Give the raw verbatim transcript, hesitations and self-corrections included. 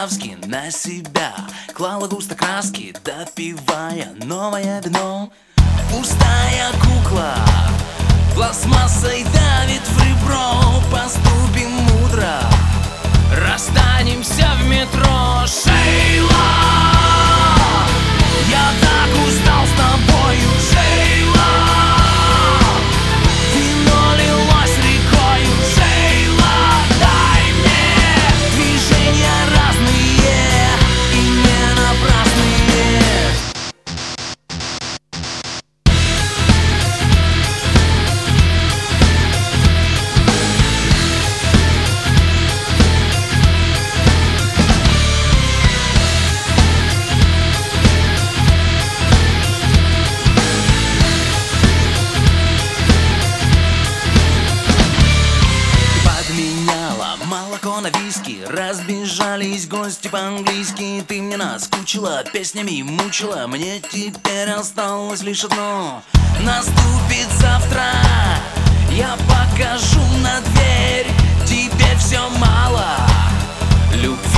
по-заправски на себя клала густо краски, допивая новое вино. Пустая кукла пластмассой давит в ребро. Поступим мудро, расстанемся в метро. Шейла, я так устал с тобою, Шейла. Вино лилось рекою, Шейла. Дай мне движения разные и не напрасные. Молоко на виски, разбежались гости по-английски. Ты мне наскучила, песнями мучила. Мне теперь осталось лишь одно. Наступит завтра, я покажу на дверь. Тебе все мало любви.